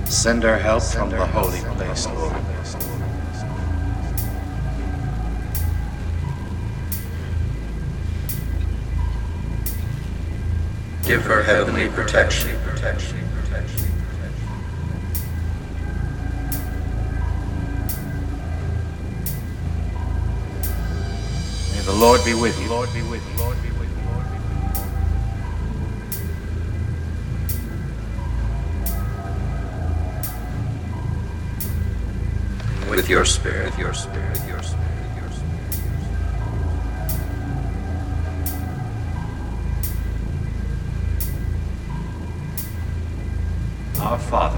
Send our help from the holy place, Lord. Give her heavenly protection. May the Lord be with you. With your spirit. Our Father,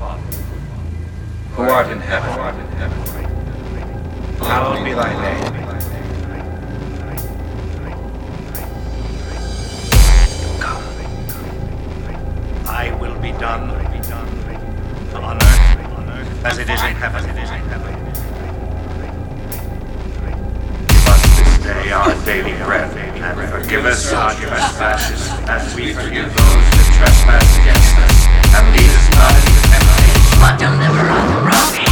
who art in heaven, hallowed be thy name. Come, thy will be done on earth as it is in heaven. Give us this day our daily bread, and forgive us our trespasses, as we forgive those that trespass against us. And lead us not into temptation, but deliver us from evil.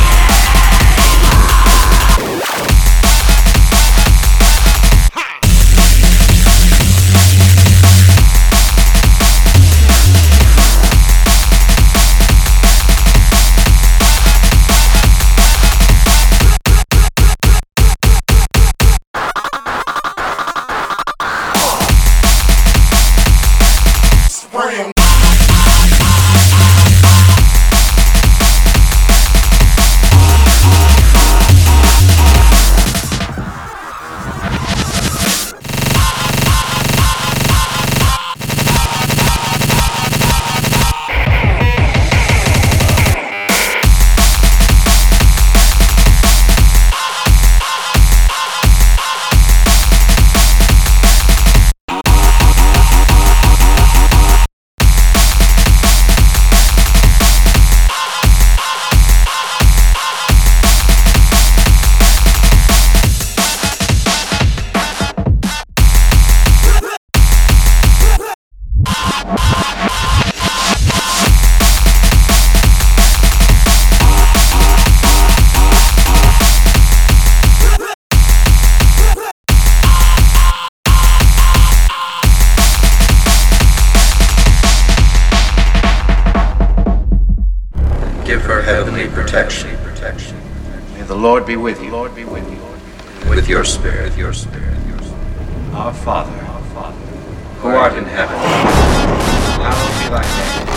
Give her heavenly protection. May the Lord be with you. With your spirit. Our Father, who art in heaven, hallowed be thy name.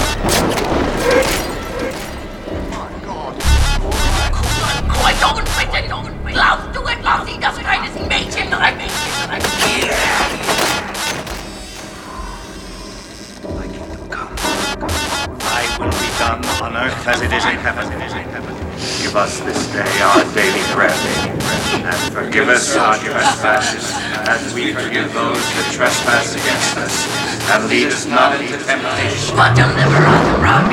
Glaubst du etwas, sie das kleines Mädchen Thy will be done on earth as it is in heaven. Give us this day our daily bread, and forgive us our trespasses, as we forgive those that trespass against us. And lead us not into temptation, but deliver us from